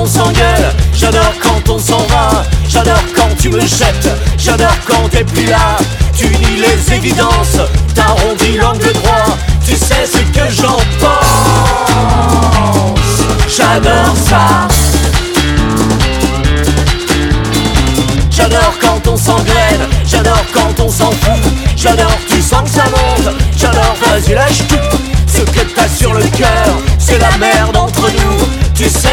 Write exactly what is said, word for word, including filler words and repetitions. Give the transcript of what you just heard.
on s'engueule, j'adore quand on s'en va, j'adore quand tu me jettes, j'adore quand t'es plus là. Tu nies les évidences, t'arrondis l'angle droit, tu sais ce que j'en pense. J'adore ça. J'adore quand on s'engraine, j'adore quand on s'en fout, j'adore, tu sens que ça monte, j'adore, vas-y lâche tout. Ce que t'as sur le cœur, c'est la merde entre nous, tu sais.